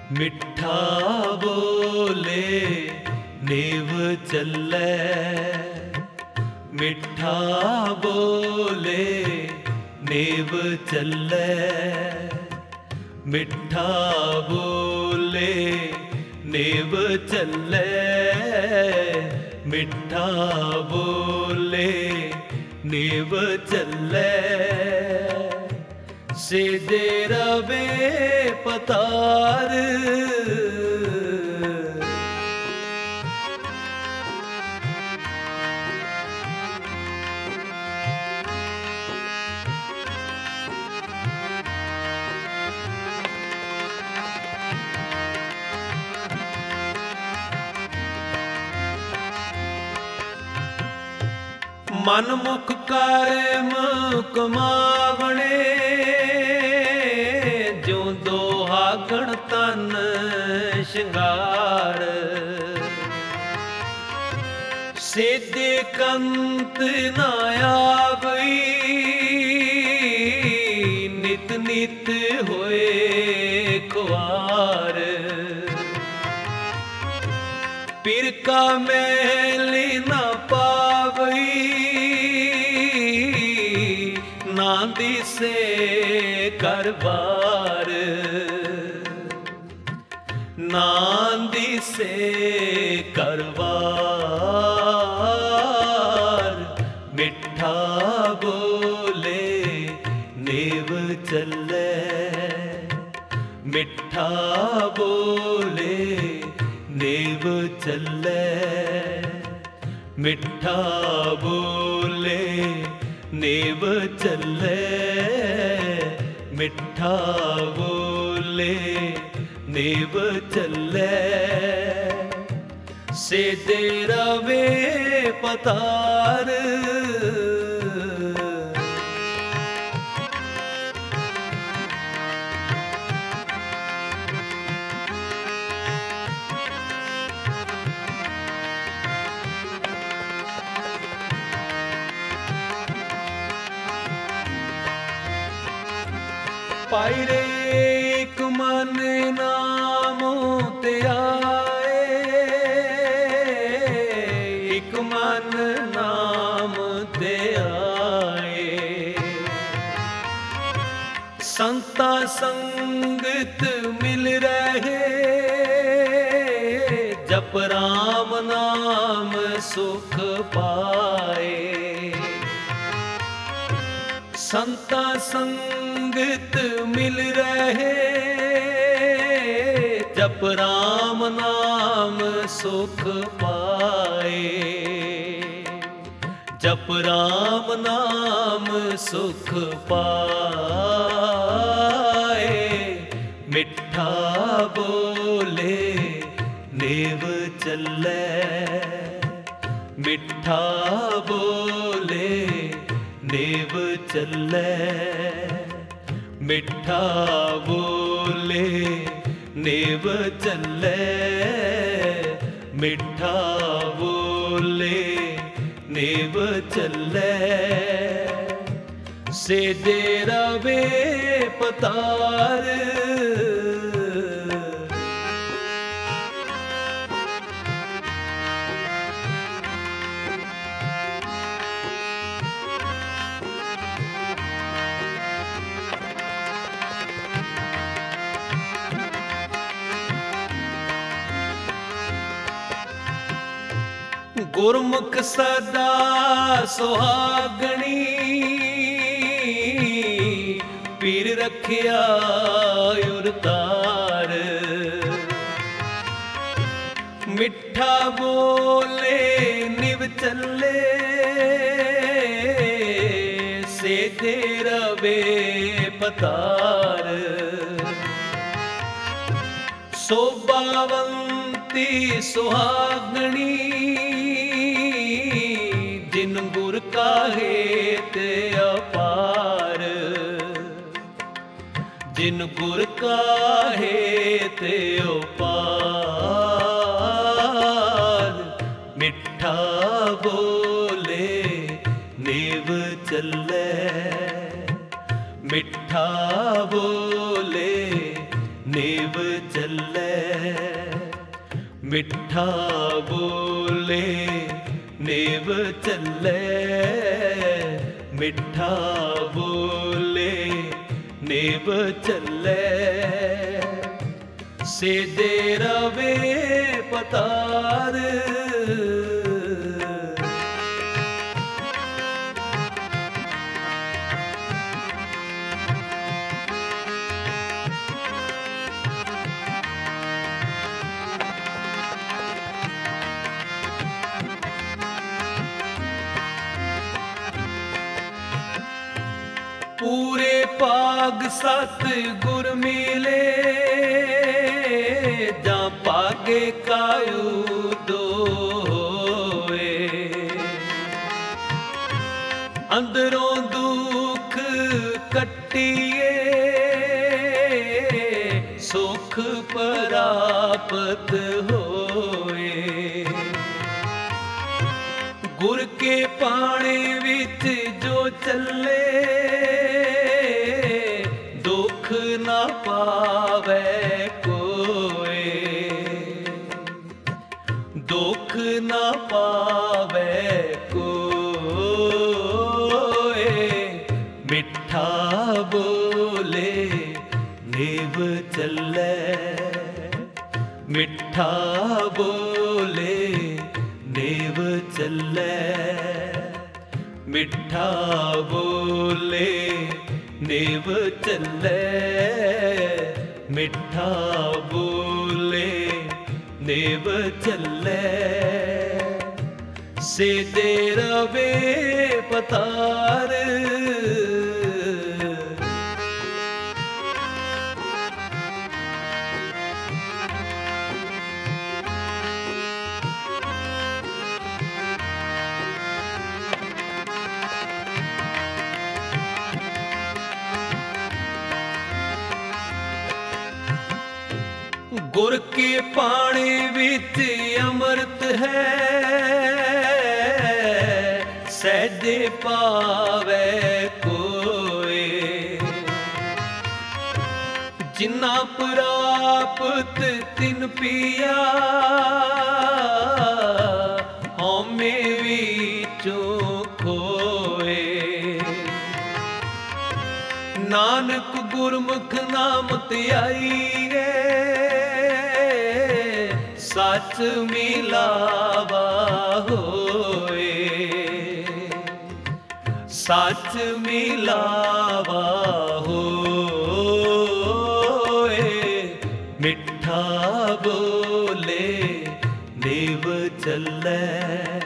ਮਿੱਠਾ ਬੋਲੇ ਨੇਵ ਚੱਲੈ, ਮਿੱਠਾ ਬੋਲੇ ਨੇਵ ਚੱਲੈ, ਮਿੱਠਾ ਬੋਲੇ ਨੇਵ ਚੱਲੈ, ਮਿੱਠਾ ਬੋਲੇ ਨੇਵ ਚੱਲੈ। ਸਿਧੇ ਰਵੇ ਪਤਾਰ, ਮਨ ਮੁਖ ਕਰਮ ਕਮਾਵਣੇ, ਜਿਉ ਦੁਹਾਗਣ ਤਨ ਸ਼ਿੰਗਾਰ। ਸਿਧੇ ਕੰਤ ਨਾ ਆਵਈ, ਨਿਤ ਨਿਤ ਹੋਏ ਖੁਆਰ। ਪਿਰ ਕਾ ਮੈਲ ਨਾ ਪਾਵਈ, ਨਾ ਦਿਸੇ ਘਰ ਬਾਰ, ਨਾ ਦਿਸੇ ਘਰ ਬਾਰ। ਮਿੱਠਾ ਬੋਲੇ ਨੇਵ ਚੱਲੈ, ਮਿੱਠਾ ਬੋਲੇ ਨੇਵ ਚੱਲੈ, ਮਿੱਠਾ ਬੋਲੇ ਨੇਵ ਚੱਲੈ, ਮਿੱਠਾ ਬੋਲੇ ਨੇਵ ਚੱਲੈ। ਸਿਧੇ ਰਵੇ ਪਤਾਰ, ਪਾਈ ਰੇ ਇਕ ਮਨ ਨਾਮ ਤੇ ਆਏ, ਇਕ ਮਨ ਨਾਮ ਤੇ ਆਏ। ਸੰਤਾ ਸੰਗਤ ਮਿਲ ਰਹੇ, ਜਪ ਰਾਮ ਨਾਮ ਸੁਖ ਪਾਏ। ਸੰਤਾ ਸੰਗਤ ਮਿਲ ਰਹੇ, ਜਪ ਰਾਮ ਨਾਮ ਸੁਖ ਪਾਏ। ਜਪ ਰਾਮ ਨਾਮ ਸੁਖ ਪਾਏ। ਮਿੱਠਾ ਬੋਲੇ ਨੇਵ ਚੱਲੈ, ਮਿੱਠਾ ਬੋਲੇ ਨੇਵ ਚੱਲੈ, ਮਿੱਠਾ ਬੋਲੇ ਨੇਵ ਚੱਲੈ, ਮਿੱਠਾ ਬੋਲੇ ਨੇਵ ਚੱਲੈ। ਸਿਧੇ ਰਵੇ ਪਤਾਰ, ਗੁਰਮੁਖ ਸਦਾ ਸੁਹਾਗਣੀ, ਪੀਰ ਰੱਖਿਆ ਉਰਤਾਰ। ਮਿੱਠਾ ਬੋਲੇ ਨਿਵ ਚੱਲੇ, ਸਿਧੇ ਰਵੇ ਪਤਾਰ। ਸੋਭਾਵੰਤੀ ਸੁਹਾਗਣੀ, ਜਿਨ ਗੁਰ ਕਾਹੇ ਤੇ ਅਪਾਰ। ਜਿਨ ਗੁਰ ਕਾਹੇ ਤੇ ਅਪਾਰ। ਮਿੱਠਾ ਬੋਲੇ ਨੇਵ ਚੱਲੈ, ਮਿੱਠਾ ਬੋਲੇ ਨੇਵ ਚੱਲੈ, ਮਿੱਠਾ ਬੋਲੇ ਨੇਵ ਚੱਲੇ, ਮਿੱਠਾ ਬੋਲੇ ਨੇਵ ਚੱਲੇ। ਸੇਦੇ ਰਵੇ ਪਤਾਰ, ਪੂਰੇ ਭਾਗ ਸਤ ਗੁਰ ਮਿਲੇ, ਜਾਂ ਭਾਗੇ ਕਾਇੂ ਦੋਏ। ਅੰਦਰੋਂ ਦੁੱਖ ਕੱਟੀਏ, ਸੁਖ ਪ੍ਰਾਪਤ ਹੋਏ। ਗੁਰ ਕੇ ਪਾਣੇ ਵਿੱਚ ਜੋ ਚੱਲੇ, ਦੁੱਖ ਨਾ ਪਾਵੇ ਕੋਏ, ਦੁੱਖ ਨਾ ਪਾਵੇ ਕੋਏ। ਮਿੱਠਾ ਬੋਲੇ ਨੇਵ ਚੱਲੇ, ਮਿੱਠਾ ਬੋਲੇ ਨੇਵ ਚੱਲੇ। ਮਿੱਠਾ ਬੋਲੇ ਨੇਵ ਚੱਲੇ, ਮਿੱਠਾ ਬੋਲੇ ਨੇਵ ਚੱਲੇ। ਸੇਦੇ ਰਵੇ ਪਤਾਰ, ਗੁਰ ਕੇ ਪਾਣੀ ਵਿੱਚ ਅੰਮ੍ਰਿਤ ਹੈ, ਸਹਿਜੇ ਪਾਵੇ ਕੋਏ। ਜਿਨਾ ਪ੍ਰਾਪਤ ਤਿਨ ਪੀਆ, ਹਉਮੈ ਵਿੱਚੋਂ ਖੋਏ। ਨਾਨਕ ਗੁਰਮੁਖ ਨਾਮ ਧਿਆਈਏ, ਸੱਚ ਮਿਲਾਵਾ ਹੋਏ, ਸੱਚ ਮਿਲਾਵਾ ਹੋਏ। ਮਿੱਠਾ ਬੋਲੇ ਨੇਵ ਚੱਲੇ,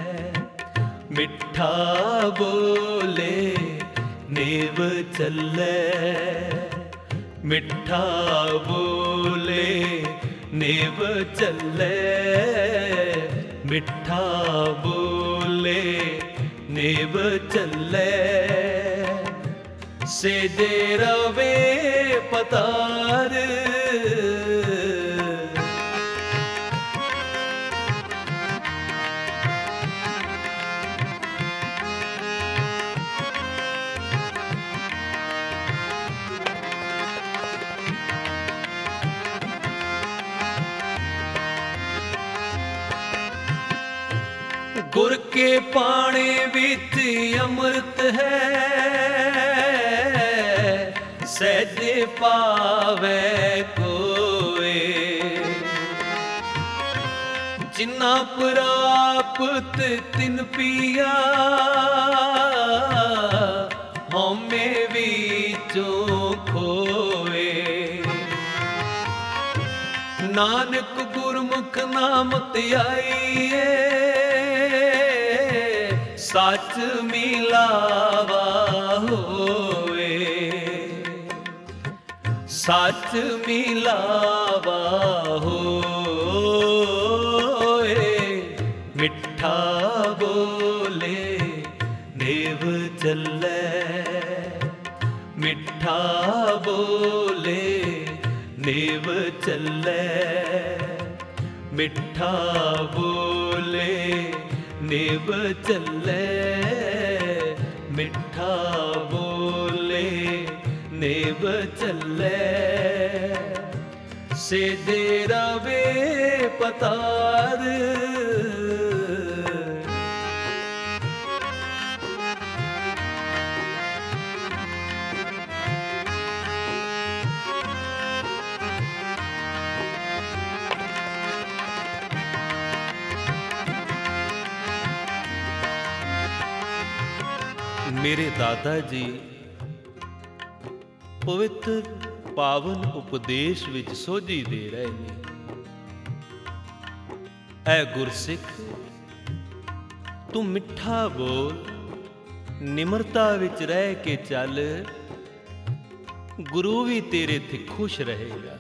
ਮਿੱਠਾ ਬੋਲੇ ਨੇਵ ਚੱਲੇ। ਮਿੱਠਾ ਬੋਲੇ ਨੇਵ ਚੱਲੇ, ਮਿੱਠਾ ਬੋਲੇ ਨੇਵ ਚੱਲੇ। ਸੇਦੇ ਰਵੇ ਪਤਾਰ, ਗੁਰ ਕੇ ਪਾਣੀ ਵਿੱਚ ਅੰਮ੍ਰਿਤ ਹੈ, ਸਹਿਜੇ ਪਾਵੇ ਕੋਏ। ਜਿਨਾ ਪ੍ਰਾਪਤ ਤਿਨ ਪੀਆ, ਹਉਮੈ ਵਿੱਚੋਂ ਖੋਏ। ਨਾਨਕ ਗੁਰਮੁਖ ਨਾਮ ਧਿਆਈਏ, ਸੱਚ ਮਿਲਾਵਾ ਹੋਏ, ਸੱਚ ਮਿਲਾਵਾ ਹੋਏ। ਮਿੱਠਾ ਬੋਲੇ ਨੇਵ ਚੱਲੇ, ਮਿੱਠਾ ਬੋਲੇ ਨੇਵ ਚੱਲੇ। ਮਿੱਠਾ ਬੋਲੇ ਨੇਵ ਚੱਲੇ, ਮਿੱਠਾ ਬੋਲੇ ਨੇਵ ਚੱਲੇ। ਸੇਦੇ ਰਵੇ ਪਤਾਰ। ਮੇਰੇ ਦਾਦਾ ਜੀ ਪਵਿੱਤਰ ਪਾਵਨ ਉਪਦੇਸ਼ ਵਿੱਚ ਸੋਝੀ ਦੇ ਰਹੇ ਨੇ। ਐ ਗੁਰਸਿੱਖ, ਤੂੰ ਮਿੱਠਾ ਬੋਲ, ਨਿਮਰਤਾ ਵਿੱਚ ਰਹਿ ਕੇ ਚੱਲ, ਗੁਰੂ ਵੀ ਤੇਰੇ ਤੇ ਖੁਸ਼ ਰਹੇਗਾ।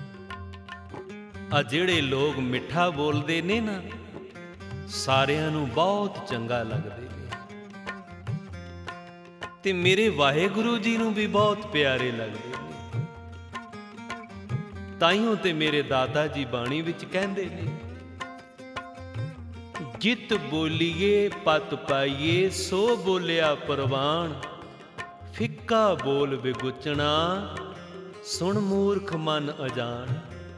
ਆ ਜਿਹੜੇ ਲੋਕ ਮਿੱਠਾ ਬੋਲਦੇ ਨੇ ਨਾ, ਸਾਰਿਆਂ ਨੂੰ ਬਹੁਤ ਚੰਗਾ ਲੱਗਦੇ ਨੇ ਤੇ ਮੇਰੇ ਵਾਹਿਗੁਰੂ ਜੀ ਨੂੰ ਵੀ ਬਹੁਤ ਪਿਆਰੇ ਲੱਗਦੇ ਨੇ। ਤਾਈਓ ਤੇ ਮੇਰੇ ਦਾਦਾ ਜੀ ਬਾਣੀ ਵਿੱਚ ਕਹਿੰਦੇ ਨੇ, ਜਿਤ ਬੋਲੀਏ ਪਤ ਪਾਈਏ, ਸੋ ਬੋਲਿਆ ਪ੍ਰਵਾਨ, ਫਿੱਕਾ ਬੋਲ ਵਿਗੁਚਣਾ, ਸੁਣ ਮੂਰਖ ਮਨ ਅਜਾਣ।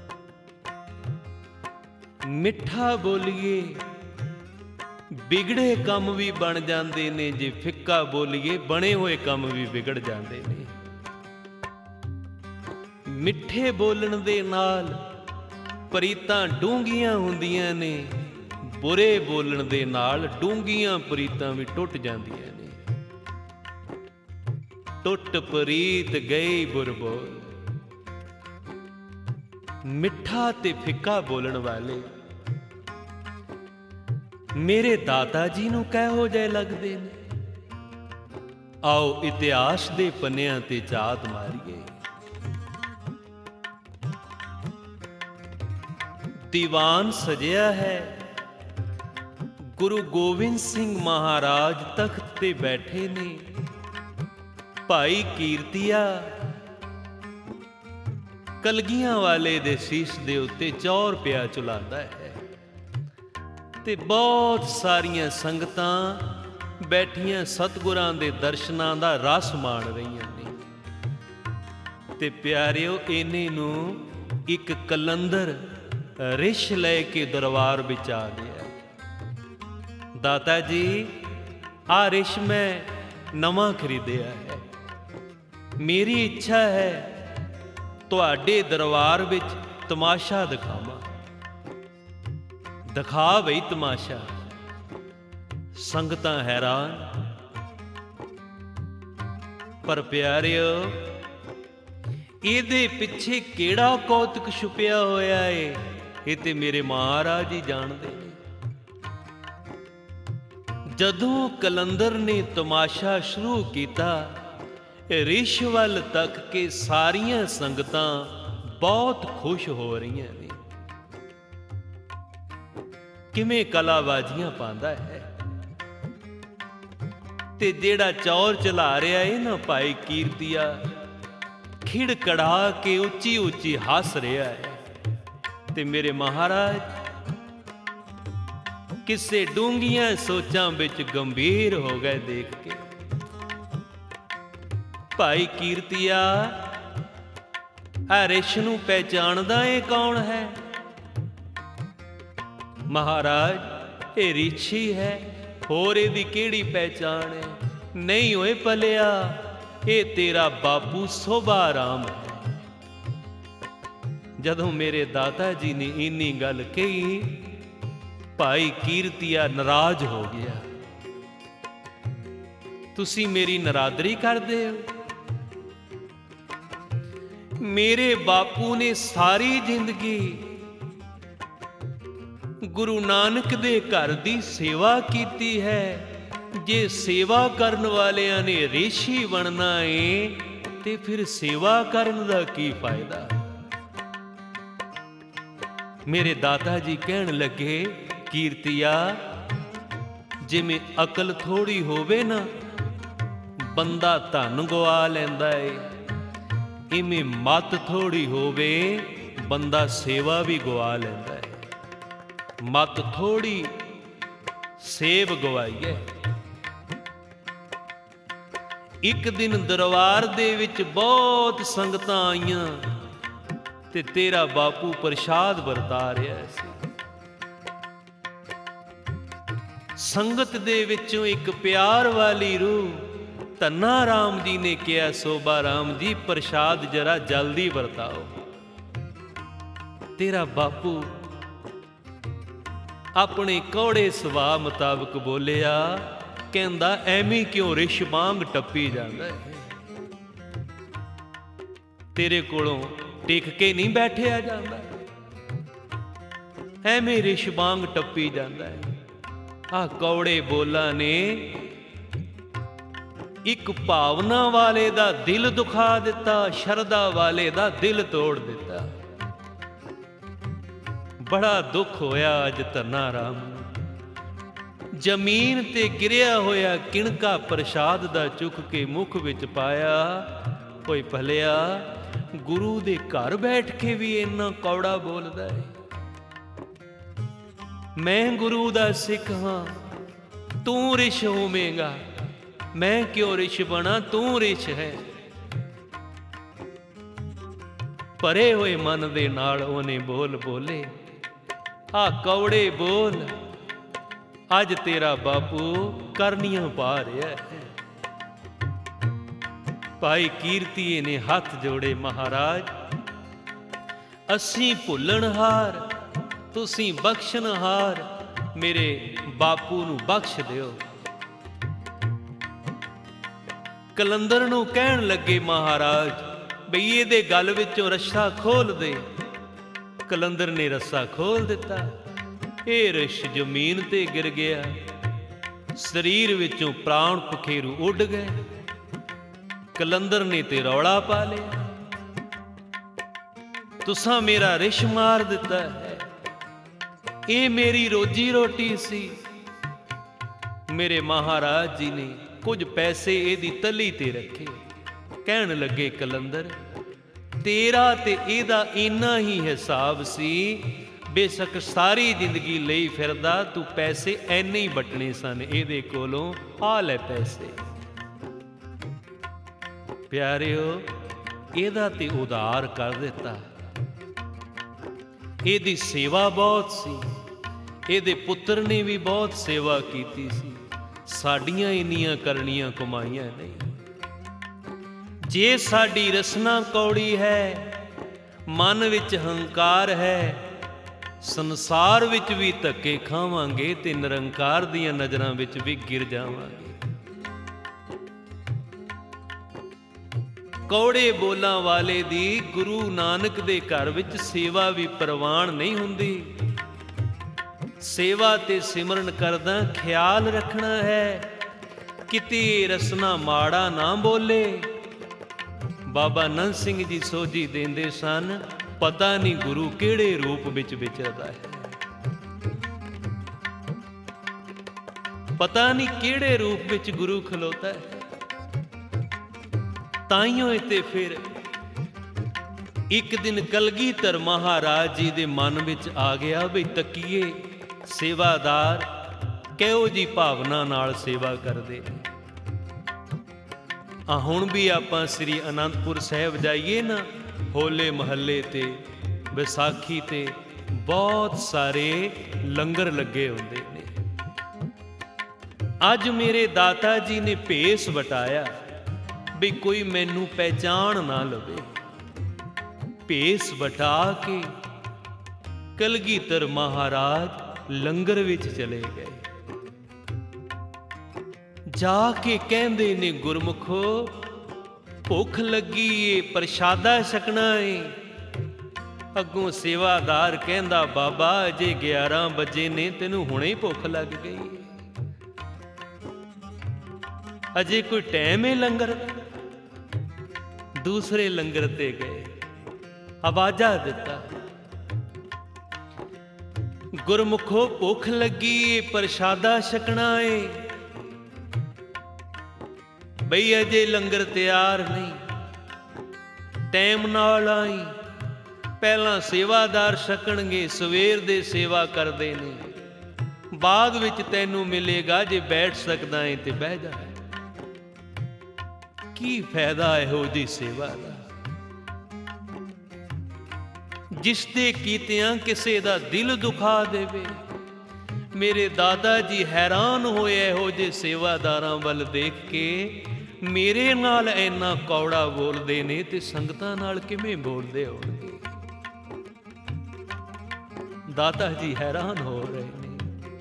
ਮਿੱਠਾ ਬੋਲੀਏ, ਵਿਗੜੇ ਕੰਮ ਵੀ ਬਣ ਜਾਂਦੇ ਨੇ, ਜੇ ਫਿੱਕਾ ਬੋਲੀਏ ਬਣੇ ਹੋਏ ਕੰਮ ਵੀ ਵਿਗੜ ਜਾਂਦੇ ਨੇ। ਮਿੱਠੇ ਬੋਲਣ ਦੇ ਨਾਲ ਪ੍ਰੀਤਾਂ ਡੂੰਘੀਆਂ ਹੁੰਦੀਆਂ ਨੇ, ਬੁਰੇ ਬੋਲਣ ਦੇ ਨਾਲ ਡੂੰਘੀਆਂ ਪ੍ਰੀਤਾਂ ਵੀ ਟੁੱਟ ਜਾਂਦੀਆਂ ਨੇ। ਟੁੱਟ ਪ੍ਰੀਤ ਗਈ ਬੁਰ ਬੋਲ। ਮਿੱਠਾ ਤੇ ਫਿੱਕਾ ਬੋਲਣ ਵਾਲੇ ਮੇਰੇ ਦਾਦਾ ਜੀ ਨੂੰ ਕਿਹੋ ਜਿਹੇ ਲੱਗਦੇ ਨੇ? ਆਓ ਇਤਿਹਾਸ ਦੇ ਪੰਨਿਆਂ ਤੇ ਝਾਤ ਮਾਰੀਏ। ਦੀਵਾਨ ਸਜਿਆ ਹੈ, ਗੁਰੂ ਗੋਬਿੰਦ ਸਿੰਘ ਮਹਾਰਾਜ ਤਖਤ ਤੇ ਬੈਠੇ ਨੇ। ਭਾਈ ਕੀਰਤੀਆ ਕਲਗੀਆਂ ਵਾਲੇ ਦੇ ਸੀਸ ਦੇ ਉੱਤੇ 4 ਰੁਪਇਆ ਝੁਲਾਉਂਦਾ ਹੈ ਤੇ ਬਹੁਤ ਸਾਰੀਆਂ ਸੰਗਤਾਂ ਬੈਠੀਆਂ ਸਤਿਗੁਰਾਂ ਦੇ ਦਰਸ਼ਨਾਂ ਦਾ ਰਸ ਮਾਣ ਰਹੀਆਂ ਨੇ। ਤੇ ਪਿਆਰਿਓ, ਇਹਨੇ ਨੂੰ ਇੱਕ ਕਲੰਦਰ ਰਿਛ ਲੈ ਕੇ ਦਰਬਾਰ ਵਿੱਚ ਆ ਗਿਆ। ਦਾਤਾ ਜੀ, ਆਹ ਰਿਛ ਮੈਂ ਨਵਾਂ ਖਰੀਦਿਆ ਹੈ। ਮੇਰੀ ਇੱਛਾ ਹੈ ਤੁਹਾਡੇ ਦਰਬਾਰ ਵਿੱਚ ਤਮਾਸ਼ਾ ਦਿਖਾਵਾਂ। ਦਿਖਾ ਬਈ ਤਮਾਸ਼ਾ। ਸੰਗਤਾਂ ਹੈਰਾਨ। ਪਰ ਪਿਆਰਿਓ, ਇਹਦੇ ਪਿੱਛੇ ਕਿਹੜਾ ਕੌਤਕ ਛੁਪਿਆ ਹੋਇਆ ਏ, ਇਹ ਤੇ ਮੇਰੇ ਮਹਾਰਾਜ ਹੀ ਜਾਣਦੇ ਨੇ। ਜਦੋਂ ਕਲੰਦਰ ਨੇ ਤਮਾਸ਼ਾ ਸ਼ੁਰੂ ਕੀਤਾ, ਰਿਛ ਵੱਲ ਤੱਕ ਕੇ ਸਾਰੀਆਂ ਸੰਗਤਾਂ ਬਹੁਤ ਖੁਸ਼ ਹੋ ਰਹੀਆਂ ਨੇ। ਕਿਵੇਂ ਕਲਾਬਾਜ਼ੀਆਂ ਪਾਉਂਦਾ ਹੈ ਤੇ ਜਿਹੜਾ ਚੌਰ ਚਲਾ ਰਿਹਾ ਏ ਨਾ ਭਾਈ ਕੀਰਤੀਆ, ਖਿੜਕੜਾ ਕੇ ਉੱਚੀ ਉੱਚੀ ਹੱਸ ਰਿਹਾ ਹੈ। ਤੇ ਮੇਰੇ ਮਹਾਰਾਜ ਕਿਸੇ ਡੂੰਘੀਆਂ ਸੋਚਾਂ ਵਿੱਚ ਗੰਭੀਰ ਹੋ ਗਏ ਦੇਖ ਕੇ। ਭਾਈ ਕੀਰਤੀਆ, ਆ ਰਿਛ ਨੂੰ ਪਹਿਚਾਣਦਾ ਏ ਕੌਣ ਹੈ? ਮਹਾਰਾਜ, ਇਹ ਰਿਛ ਹੀ ਹੈ, ਹੋਰ ਇਹਦੀ ਕਿਹੜੀ ਪਹਿਚਾਣ ਹੈ? ਨਹੀਂ ਓਏ ਭਲਿਆ, ਇਹ ਤੇਰਾ ਬਾਪੂ ਸੋਭਾ ਰਾਮ ਹੈ। ਜਦੋਂ ਮੇਰੇ ਦਾਦਾ ਜੀ ਨੇ ਇੰਨੀ ਗੱਲ ਕਹੀ, ਭਾਈ ਕੀਰਤੀਆ ਨਾਰਾਜ਼ ਹੋ ਗਿਆ। ਤੁਸੀਂ ਮੇਰੀ ਨਰਾਦਰੀ ਕਰਦੇ ਹੋ? ਮੇਰੇ ਬਾਪੂ ਨੇ ਸਾਰੀ ਜ਼ਿੰਦਗੀ ਗੁਰੂ ਨਾਨਕ ਦੇ ਘਰ ਦੀ ਸੇਵਾ ਕੀਤੀ ਹੈ। ਜੇ ਸੇਵਾ ਕਰਨ ਵਾਲਿਆਂ ਨੇ ਰਿਸ਼ੀ ਬਣਨਾ ਏ ਤੇ ਫਿਰ ਸੇਵਾ ਕਰਨ ਦਾ ਕੀ ਫਾਇਦਾ? ਮੇਰੇ ਦਾਦਾ ਜੀ ਕਹਿਣ ਲੱਗੇ, ਕੀਰਤੀਆ, ਜਿਵੇਂ ਅਕਲ ਥੋੜੀ ਹੋਵੇ ਨਾ, ਬੰਦਾ ਧਨ ਗਵਾ ਲੈਂਦਾ ਏ, ਇਵੇਂ ਮੱਤ ਥੋੜੀ ਹੋਵੇ, ਬੰਦਾ ਸੇਵਾ ਵੀ ਗਵਾ ਲੈਂਦਾ ਹੈ। ਮੱਤ ਥੋੜੀ, ਸੇਵ ਗਵਾਈਏ। ਇੱਕ ਦਿਨ ਦਰਬਾਰ ਦੇ ਵਿੱਚ ਬਹੁਤ ਸੰਗਤਾਂ ਆਈਆਂ ਤੇ ਤੇਰਾ ਬਾਪੂ ਪ੍ਰਸ਼ਾਦ ਵਰਤਾ ਰਿਹਾ ਸੀ। ਸੰਗਤ ਦੇ ਵਿੱਚੋਂ ਇੱਕ ਪਿਆਰ ਵਾਲੀ ਰੂਹ। ਧੰਨਾ ਰਾਮ ਜੀ ਨੇ ਕਿਹਾ, ਸੋਭਾ ਰਾਮ ਜੀ ਪ੍ਰਸ਼ਾਦ ਜਰਾ ਜਲਦੀ ਵਰਤਾਓ। ਤੇਰਾ ਬਾਪੂ ਆਪਣੇ ਕੌੜੇ ਸੁਭਾਅ ਮੁਤਾਬਕ ਬੋਲਿਆ, ਕਹਿੰਦਾ ਐਵੇਂ ਕਿਉਂ ਰਿਛ ਵਾਂਗ ਟੱਪੀ ਜਾਂਦਾ ਹੈ? ਤੇਰੇ ਕੋਲੋਂ ਟਿਕ ਕੇ ਨਹੀਂ ਬੈਠਿਆ ਜਾਂਦਾ, ਐਵੇਂ ਰਿਛ ਵਾਂਗ ਟੱਪੀ ਜਾਂਦਾ ਹੈ। ਆਹ ਕੌੜੇ ਬੋਲਾਂ ਨੇ ਇੱਕ ਭਾਵਨਾ ਵਾਲੇ ਦਾ ਦਿਲ ਦੁਖਾ ਦਿੱਤਾ, ਸ਼ਰਧਾ ਵਾਲੇ ਦਾ ਦਿਲ ਤੋੜ ਦਿੱਤਾ। ਬੜਾ ਦੁੱਖ ਹੋਇਆ ਅੱਜ ਧੰਨਾ ਰਾਮ ਨੂੰ। ਜ਼ਮੀਨ ਤੇ ਗਿਰਿਆ ਹੋਇਆ ਕਿਣਕਾ ਪ੍ਰਸ਼ਾਦ ਦਾ ਚੁੱਕ ਕੇ ਮੁਖ ਵਿੱਚ ਪਾਇਆ। ਓਏ ਭਲਿਆ, ਗੁਰੂ ਦੇ ਘਰ ਬੈਠ ਕੇ ਵੀ ਇੰਨਾ ਕੌੜਾ ਬੋਲਦਾ ਹੈ। ਮੈਂ ਗੁਰੂ ਦਾ ਸਿੱਖ ਹਾਂ, ਤੂੰ ਰਿਛ ਹੋਵੇਂਗਾ। ਮੈਂ ਕਿਉਂ ਰਿਛ ਬਣਾ, ਤੂੰ ਰਿਛ ਹੈ। ਭਰੇ ਹੋਏ ਮਨ ਦੇ ਨਾਲ ਉਹਨੇ ਬੋਲ ਬੋਲੇ, ਆ ਕੌੜੇ ਬੋਲ ਅੱਜ ਤੇਰਾ ਬਾਪੂ ਕਰਨੀਆਂ ਪਾ ਰਿਹਾ ਹੈ। ਭਾਈ ਕੀਰਤੀਏ ਨੇ ਹੱਥ ਜੋੜੇ, ਮਹਾਰਾਜ ਅਸੀਂ ਭੁੱਲਣਹਾਰ, ਤੁਸੀਂ ਬਖਸ਼ਣਹਾਰ, ਮੇਰੇ ਬਾਪੂ ਨੂੰ ਬਖਸ਼ ਦਿਓ। ਕਲੰਦਰ ਨੂੰ ਕਹਿਣ ਲੱਗੇ, ਮਹਾਰਾਜ ਬਈ ਇਹਦੇ ਗਲ ਵਿੱਚੋਂ ਰੱਸਾ ਖੋਲ ਦੇ। ਕਲੰਦਰ ਨੇ ਰੱਸਾ ਖੋਲ ਦਿੱਤਾ। ਇਹ ਰਿਛ ਜ਼ਮੀਨ ਤੇ ਗਿਰ ਗਿਆ। ਸਰੀਰ ਵਿੱਚੋਂ ਪ੍ਰਾਣ ਪਖੇਰੂ ਉੱਡ ਗਏ। ਕਲੰਦਰ ਨੇ ਤੇ ਰੌਲਾ ਪਾ ਲਿਆ, ਤੁਸਾਂ ਮੇਰਾ ਰਿਛ ਮਾਰ ਦਿੱਤਾ ਹੈ। ਇਹ ਮੇਰੀ ਰੋਜੀ ਰੋਟੀ ਸੀ। ਮੇਰੇ ਮਹਾਰਾਜ ਜੀ ਨੇ ਕੁਝ ਪੈਸੇ ਇਹਦੀ ਤਲੀ ਤੇ ਰੱਖੇ। ਕਹਿਣ ਲੱਗੇ, ਕਲੰਦਰ ਤੇਰਾ ਤੇ ਇਹਦਾ ਇੰਨਾ ਹੀ ਹਿਸਾਬ ਸੀ, ਬੇਸ਼ੱਕ ਸਾਰੀ ਜ਼ਿੰਦਗੀ ਲਈ ਫਿਰਦਾ ਤੂੰ, ਪੈਸੇ ਐਨੇ ਹੀ ਵੱਟਣੇ ਸਨ ਇਹਦੇ ਕੋਲੋਂ, ਆ ਲੈ ਪੈਸੇ। ਪਿਆਰਿਓ, ਇਹਦਾ ਤੇ ਉਧਾਰ ਕਰ ਦਿੱਤਾ। ਇਹਦੀ ਸੇਵਾ ਬਹੁਤ ਸੀ, ਇਹਦੇ ਪੁੱਤਰ ਨੇ ਵੀ ਬਹੁਤ ਸੇਵਾ ਕੀਤੀ ਸੀ। ਸਾਡੀਆਂ ਇੰਨੀਆਂ ਕਰਨੀਆਂ ਕਮਾਈਆਂ ਨਹੀਂ। ਜੇ ਸਾਡੀ ਰਸਨਾ ਕੌੜੀ ਹੈ, ਮਨ ਵਿੱਚ ਹੰਕਾਰ ਹੈ, ਸੰਸਾਰ ਵਿੱਚ ਵੀ ਧੱਕੇ ਖਾਵਾਂਗੇ ਤੇ ਨਿਰੰਕਾਰ ਦੀਆਂ ਨਜ਼ਰਾਂ ਵਿੱਚ ਵੀ ਗਿਰ ਜਾਵਾਂਗੇ। ਕੌੜੇ ਬੋਲਾਂ ਵਾਲੇ ਦੀ ਗੁਰੂ ਨਾਨਕ ਦੇ ਘਰ ਵਿੱਚ ਸੇਵਾ ਵੀ ਪ੍ਰਵਾਨ ਨਹੀਂ ਹੁੰਦੀ। ਸੇਵਾ ਤੇ ਸਿਮਰਨ ਕਰਦਾ ਖਿਆਲ ਰੱਖਣਾ ਹੈ, ਕਿਤੇ ਰਸਨਾ ਮਾੜਾ ਨਾ ਬੋਲੇ। ਬਾਬਾ ਨੰਦ ਸਿੰਘ ਜੀ ਸੋਝੀ ਦਿੰਦੇ ਸਨ, ਪਤਾ ਨਹੀਂ ਗੁਰੂ ਕਿਹੜੇ ਰੂਪ ਵਿੱਚ ਵਿਚਰਦਾ ਹੈ, ਪਤਾ ਨਹੀਂ ਕਿਹੜੇ ਰੂਪ ਵਿੱਚ ਗੁਰੂ ਖਲੋਤਾ ਹੈ। ਤਾਈਓ ਤੇ ਫਿਰ ਇੱਕ ਦਿਨ ਕਲਗੀਧਰ ਮਹਾਰਾਜ ਜੀ ਦੇ ਮਨ ਵਿੱਚ ਆ ਗਿਆ ਵੀ ਤੱਕੀਏ ਸੇਵਾਦਾਰ ਕਿਹੋ ਜੀ ਭਾਵਨਾ ਨਾਲ ਸੇਵਾ ਕਰਦੇ ਨੇ। ਹੁਣ ਵੀ ਆਪਾਂ ਸ੍ਰੀ ਅਨੰਦਪੁਰ ਸਾਹਿਬ ਜਾਈਏ ਨਾ, ਹੋਲੇ ਮਹੱਲੇ ਤੇ, ਵਿਸਾਖੀ ਤੇ ਬਹੁਤ ਸਾਰੇ ਲੰਗਰ ਲੱਗੇ ਹੁੰਦੇ ਨੇ। ਅੱਜ ਮੇਰੇ ਦਾਤਾ ਜੀ ਨੇ ਭੇਸ ਵਟਾਇਆ ਵੀ ਕੋਈ ਮੈਨੂੰ ਪਹਿਚਾਣ ਨਾ ਲਵੇ। ਭੇਸ ਵਟਾ ਕੇ ਕਲਗੀਧਰ ਮਹਾਰਾਜ ਲੰਗਰ ਵਿੱਚ ਚਲੇ ਗਏ। ਜਾ ਕੇ ਕਹਿੰਦੇ ਨੇ, ਗੁਰਮੁਖੋ ਭੁੱਖ ਲੱਗੀ ਏ, ਪ੍ਰਸ਼ਾਦਾ ਛਕਣਾ ਏ। ਅੱਗੋਂ ਸੇਵਾਦਾਰ ਕਹਿੰਦਾ, ਬਾਬਾ ਅਜੇ 11 ਵਜੇ ਨੇ, ਤੈਨੂੰ ਹੁਣੇ ਭੁੱਖ ਲੱਗ ਗਈ, ਅਜੇ ਕੋਈ ਟਾਈਮ ਏ ਲੰਗਰ ਦਾ। ਦੂਸਰੇ ਲੰਗਰ ਤੇ ਗਏ, ਆਵਾਜ਼ਾਂ ਦਿੱਤਾ, ਗੁਰਮੁਖੋ ਭੁੱਖ ਲੱਗੀ ਏ, ਪ੍ਰਸ਼ਾਦਾ ਛਕਣਾ ਏ। ਬਈ ਅਜੇ ਲੰਗਰ ਤਿਆਰ ਨਹੀਂ, ਟਾਈਮ ਨਾਲ ਆਈ। ਪਹਿਲਾਂ ਸੇਵਾਦਾਰ ਛਕਣਗੇ, ਸਵੇਰ ਦੇ ਸੇਵਾ ਕਰਦੇ ਨੇ, ਬਾਅਦ ਵਿੱਚ ਤੈਨੂੰ ਮਿਲੇਗਾ। ਜੇ ਬੈਠ ਸਕਦਾ ਏ ਤੇ ਬਹਿ ਜਾ। ਕੀ ਫਾਇਦਾ ਇਹੋ ਜਿਹੀ ਸੇਵਾ ਦਾ, ਜਿਸ ਦੇ ਕੀਤਿਆਂ ਕਿਸੇ ਦਾ ਦਿਲ ਦੁਖਾ ਦੇਵੇ। ਮੇਰੇ ਦਾਦਾ ਜੀ ਹੈਰਾਨ ਹੋਏ ਇਹੋ ਜਿਹੇ ਸੇਵਾਦਾਰਾਂ ਵੱਲ ਦੇਖ ਕੇ, ਮੇਰੇ ਨਾਲ ਇੰਨਾ ਕੌੜਾ ਬੋਲਦੇ ਨੇ ਤੇ ਸੰਗਤਾਂ ਨਾਲ ਕਿਵੇਂ ਬੋਲਦੇ ਹੋਣਗੇ। ਦਾਦਾ ਜੀ ਹੈਰਾਨ ਹੋ ਰਹੇ ਨੇ।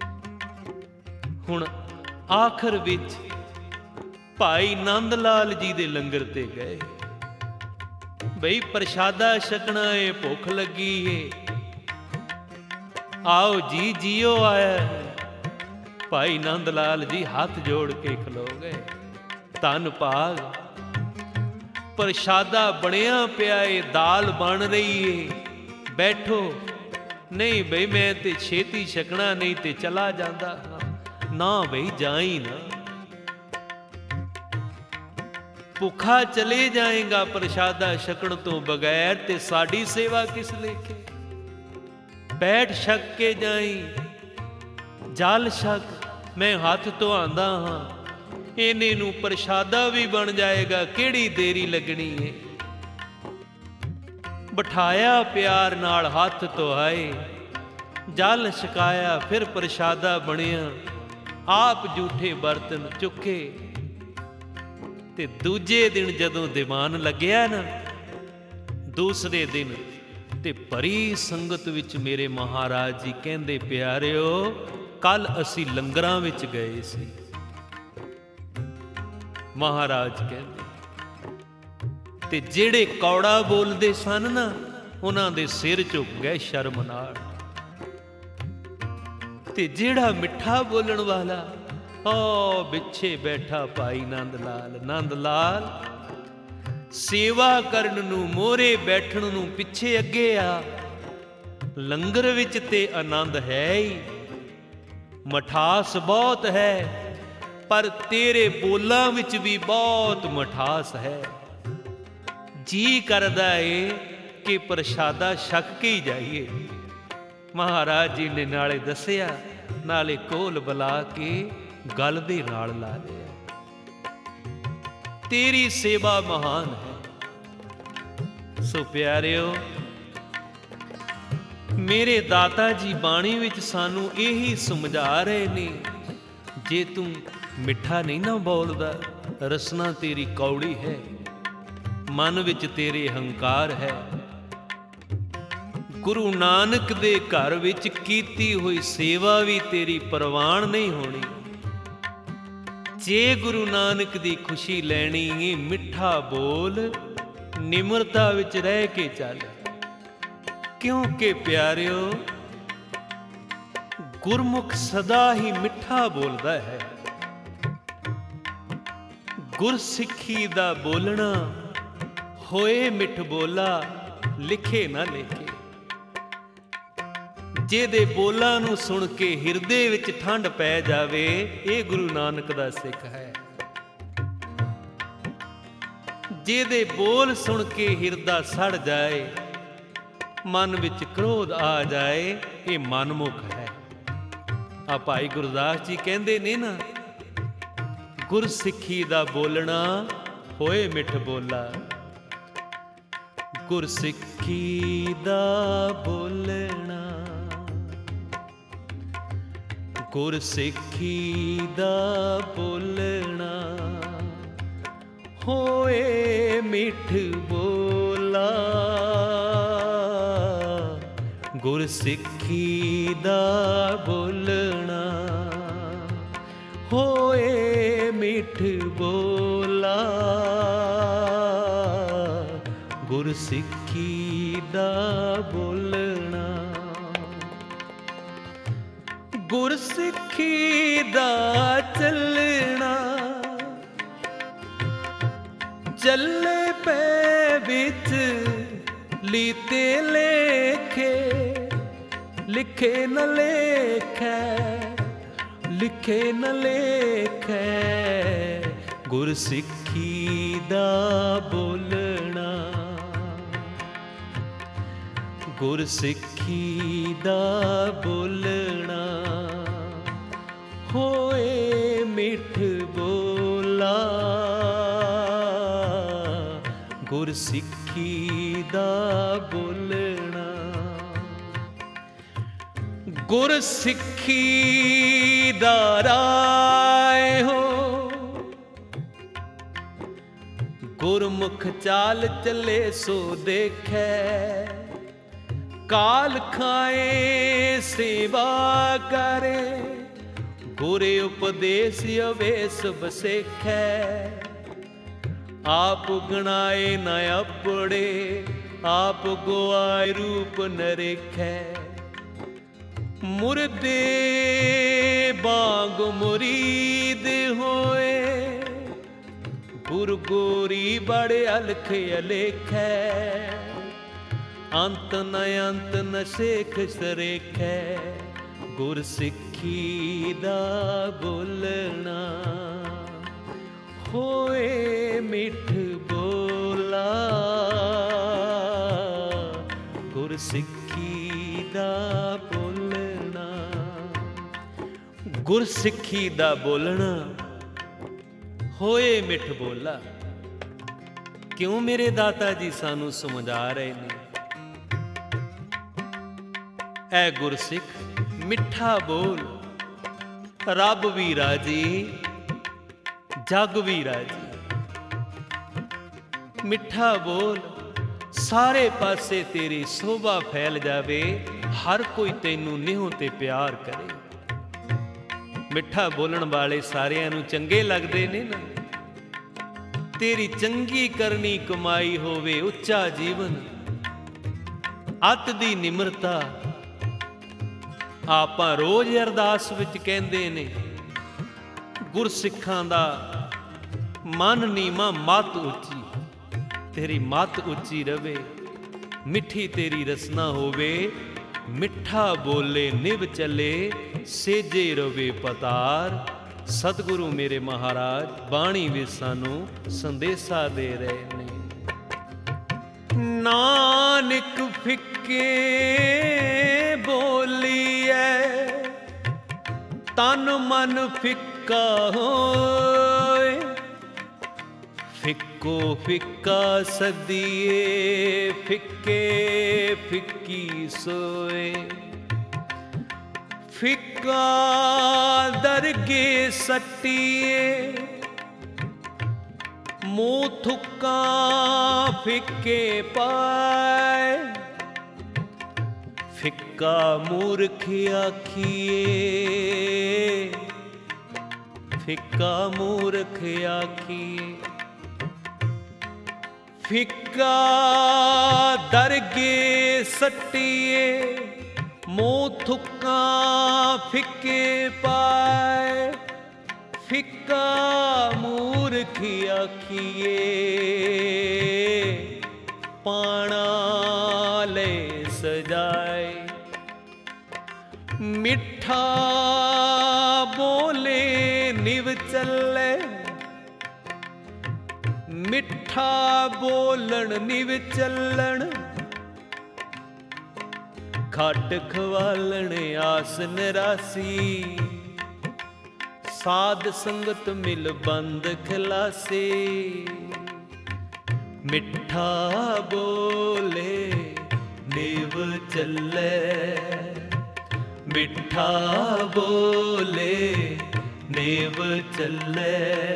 ਹੁਣ ਆਖਰ ਵਿੱਚ ਭਾਈ ਨੰਦ ਲਾਲ ਜੀ ਦੇ ਲੰਗਰ ਤੇ ਗਏ। ਬਈ ਪ੍ਰਸ਼ਾਦਾ ਛਕਣਾ ਏ, ਭੁੱਖ ਲੱਗੀ ਏ, ਆਓ ਜੀ, ਜੀਓ ਆਇਆ। ਭਾਈ ਨੰਦ ਲਾਲ ਜੀ ਹੱਥ ਜੋੜ ਕੇ ਖਲੋ ਗਏ। ਧੰਨ ਭਾਗ, ਪ੍ਰਸ਼ਾਦਾ ਬਣਿਆ ਪਿਆ ਏ, ਦਾਲ ਬਣ ਰਹੀ ਏ, ਬੈਠੋ। ਨਹੀਂ ਬਈ ਮੈਂ ਤੇ ਛੇਤੀ ਛਕਣਾ, ਨਹੀਂ ਤੇ ਚਲਾ ਜਾਂਦਾ। ਨਾ ਬਈ ਜਾਈ ਨਾ, ਭੁੱਖਾ ਚਲੇ ਜਾਏਗਾ ਪ੍ਰਸ਼ਾਦਾ ਛਕਣ ਤੋਂ ਬਗੈਰ, ਤੇ ਸਾਡੀ ਸੇਵਾ ਕਿਸ ਲੇਖੇ। ਬੈਠ ਛਕ ਕੇ ਜਾਈ, ਜਲ ਛਕ, ਮੈਂ ਹੱਥ ਧੋਆਂਦਾ ਹਾਂ, ਇਹਨੇ ਨੂੰ ਪ੍ਰਸ਼ਾਦਾ ਵੀ ਬਣ ਜਾਏਗਾ, ਕਿਹੜੀ ਦੇਰੀ ਲੱਗਣੀ ਏ। ਬਿਠਾਇਆ ਪਿਆਰ ਨਾਲ, ਹੱਥ ਧੋਆਏ, ਜਲ ਛਕਾਇਆ, ਫਿਰ ਪ੍ਰਸ਼ਾਦਾ ਬਣਿਆ। ਆਪ ਜੂਠੇ ਬਰਤਨ ਚੁੱਕੇ ਤੇ ਦੂਜੇ ਦਿਨ ਜਦੋਂ ਦੀਵਾਨ ਲੱਗਿਆ ਨਾ, ਦੂਸਰੇ ਦਿਨ ਤੇ ਭਰੀ ਸੰਗਤ ਵਿੱਚ ਮੇਰੇ ਮਹਾਰਾਜ ਜੀ ਕਹਿੰਦੇ, ਪਿਆਰਿਓ ਕੱਲ ਅਸੀਂ ਲੰਗਰਾਂ ਵਿੱਚ ਗਏ ਸੀ। ਮਹਾਰਾਜ ਕਹਿੰਦੇ, ਤੇ ਜਿਹੜੇ ਕੌੜਾ ਬੋਲਦੇ ਸਨ ਨਾ, ਉਹਨਾਂ ਦੇ ਸਿਰ ਝੁਕ ਗਏ ਸ਼ਰਮ ਨਾਲ। ਤੇ ਜਿਹੜਾ ਮਿੱਠਾ ਬੋਲਣ ਵਾਲਾ, ਓ ਪਿੱਛੇ ਬੈਠਾ ਭਾਈ ਨੰਦ ਲਾਲ। ਨੰਦ ਲਾਲ ਸੇਵਾ ਕਰਨ ਨੂੰ, ਮੋਹਰੇ ਬੈਠਣ ਨੂੰ ਪਿੱਛੇ ਅੱਗੇ ਆ। ਲੰਗਰ ਵਿੱਚ ਤੇ ਆਨੰਦ ਹੈ ਹੀ, ਮਠਾਸ ਬਹੁਤ ਹੈ, ਪਰ ਤੇਰੇ ਬੋਲਾਂ ਵਿੱਚ ਵੀ ਬਹੁਤ ਮਠਾਸ ਹੈ। ਜੀ ਕਰਦਾ ਏ ਕਿ ਪ੍ਰਸ਼ਾਦਾ ਛਕ ਕੇ ਹੀ ਜਾਈਏ। ਮਹਾਰਾਜ ਜੀ ਨੇ ਨਾਲੇ ਦੱਸਿਆ, ਨਾਲੇ ਕੋਲ ਬੁਲਾ ਕੇ ਗਲ ਦੇ ਨਾਲ ਲਾ ਲਿਆ। ਤੇਰੀ ਸੇਵਾ ਮਹਾਨ ਹੈ। ਸੋ ਪਿਆਰਿਓ, ਮੇਰੇ ਦਾਤਾ ਜੀ ਬਾਣੀ ਵਿੱਚ ਸਾਨੂੰ ਇਹੀ ਸਮਝਾ ਰਹੇ ਨੇ, ਜੇ ਤੂੰ ਮਿੱਠਾ ਨਹੀਂ ਨਾ ਬੋਲਦਾ, ਰਸਨਾ ਤੇਰੀ ਕੌੜੀ ਹੈ, ਮਨ ਵਿੱਚ ਤੇਰੇ ਹੰਕਾਰ ਹੈ। ਗੁਰੂ ਨਾਨਕ ਦੇ ਘਰ ਵਿੱਚ ਕੀਤੀ ਹੋਈ ਸੇਵਾ ਵੀ ਤੇਰੀ ਪ੍ਰਵਾਨ ਨਹੀਂ ਹੋਣੀ। ਜੇ ਗੁਰੂ ਨਾਨਕ ਦੀ ਖੁਸ਼ੀ ਲੈਣੀ ਏ, ਮਿੱਠਾ ਬੋਲ, ਨਿਮਰਤਾ ਵਿੱਚ ਰਹਿ ਕੇ ਚੱਲ। ਕਿਉਂਕਿ ਪਿਆਰਿਓ, ਗੁਰਮੁਖ ਸਦਾ ਹੀ ਮਿੱਠਾ ਬੋਲਦਾ ਹੈ। ਗੁਰਸਿੱਖੀ ਦਾ ਬੋਲਣਾ ਹੋਏ ਮਿੱਠ ਬੋਲਾ, ਲਿਖੇ ਨਾ ਲੇਖੇ। ਜਿਹਦੇ ਬੋਲਾਂ ਨੂੰ ਸੁਣ ਕੇ ਹਿਰਦੇ ਵਿੱਚ ਠੰਡ ਪੈ ਜਾਵੇ, ਇਹ ਗੁਰੂ ਨਾਨਕ ਦਾ ਸਿੱਖ ਹੈ। ਜਿਹਦੇ ਬੋਲ ਸੁਣ ਕੇ ਹਿਰਦਾ ਸੜ ਜਾਏ, ਮਨ ਵਿੱਚ ਕ੍ਰੋਧ ਆ ਜਾਏ, ਇਹ ਮਨਮੁਖ ਹੈ। ਆ ਭਾਈ ਗੁਰਦਾਸ ਜੀ ਕਹਿੰਦੇ ਨੇ ਨਾ, ਗੁਰਸਿੱਖੀ ਦਾ ਬੋਲਣਾ ਹੋਏ ਮਿੱਠ ਬੋਲਾ। ਗੁਰਸਿੱਖੀ ਦਾ ਬੋਲਣਾ, ਗੁਰਸਿੱਖੀ ਦਾ ਬੋਲਣਾ, ਹੋਏ ਮਿੱਠ ਬੋਲਾ। ਗੁਰਸਿੱਖੀ ਦਾ ਬੋਲਣਾ, ਹੋਏ ਮਿੱਠ ਬੋਲਾ। ਗੁਰਸਿੱਖੀ ਦਾ ਬੋਲਣਾ, ਗੁਰਸਿੱਖੀ ਦਾ ਚੱਲਣਾ। ਚੱਲੇ ਪੈ ਵਿੱਚ ਲੀਤੇ ਲੇਖੇ, ਲਿਖੇ ਨ ਲੇਖੈ, ਲਿਖੇ ਨ ਲੇਖੈ। ਗੁਰਸਿੱਖੀ ਦਾ ਬੋਲਣਾ, ਗੁਰਸਿੱਖੀ ਦਾ ਬੋਲਣਾ, ਹੋਏ ਮਿੱਠ ਬੋਲਾ। ਗੁਰਸਿੱਖੀ ਦਾ ਬੋਲਣਾ, गुर सिक्खी दा राय हो, गुरमुख चाल चले सो देखे, काल खाए सेवा करे, गुरे उपदेश अवेश बसेखै, आप गणाए न अपड़े, आप गुआए रूप नरेखै, मुर्दे बांग मुरीद होए, गुर गोरी बड़े अलख अलेखै, अंत न अंत न शेख सरेखै, गुर सिक्खी दा बोलना, होए मिठ बोला, गुर सिक्खी दा बोलना, गुर सिक्खी दा बोलना, होए मिठ बोला। क्यों मेरे दाता जी सानू समझा रहे ने, ऐ गुरसिख मिठा बोल, रब भी राजी जग भी राजी, मिठा बोल, सारे पासे तेरी शोभा फैल जावे, हर कोई तैनू निहों ते प्यार करे। मिठा बोलण वाले सारियां नू चंगे लगदे ने ना, तेरी चंगी करनी कमाई होवे उच्चा जीवन, अत दी निमरता आपां रोज अरदास विच कहंदे ने, गुरसिखां दा मन नीमा मत उच्ची, तेरी मत उच्ची रवे, मिठी तेरी रसना होवे, मिठा बोले निभ चले, सेजे रवे पतार। सतगुरु मेरे महाराज बाणी विच सानू संदेशा दे रहे ने, नानक फिक्के बोलिए, तन मन फिक्का होए, फिक्को फिक्का सदिए, फिक्के फिक्की सोए, फिक्का दरगे सट्टिए, मुँह थुक्का फिक्के पाए, फिक्का मूर्ख आखिए, फिक्का मूर्ख आखिए, फिक्का दरगे सट्टिए, मुँह थुक्का फिक्के पाए, फिक्का मूर्ख आखिए, पाणा ले सजाए, मिठा बोले निव चले, मिठा बोलन निव चलन, खट खवालन आस निरासी, साध संगत मिल बंद खलासी, मिठा बोले निव चले, मिठा बोले निव चले,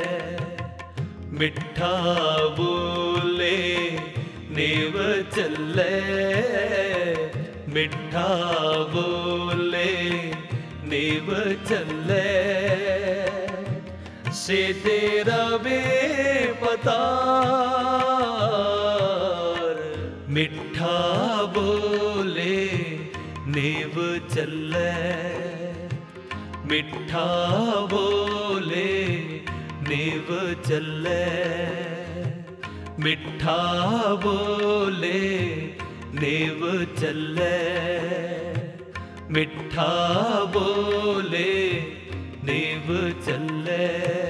मिठा बोले निव चले, मिठा बोले निव चले, सेजे रवे पतार, मिठा बोले निव चले, मिठा बोले निव चले, मिठा बोले निव चले, मिठा बोले निव चले।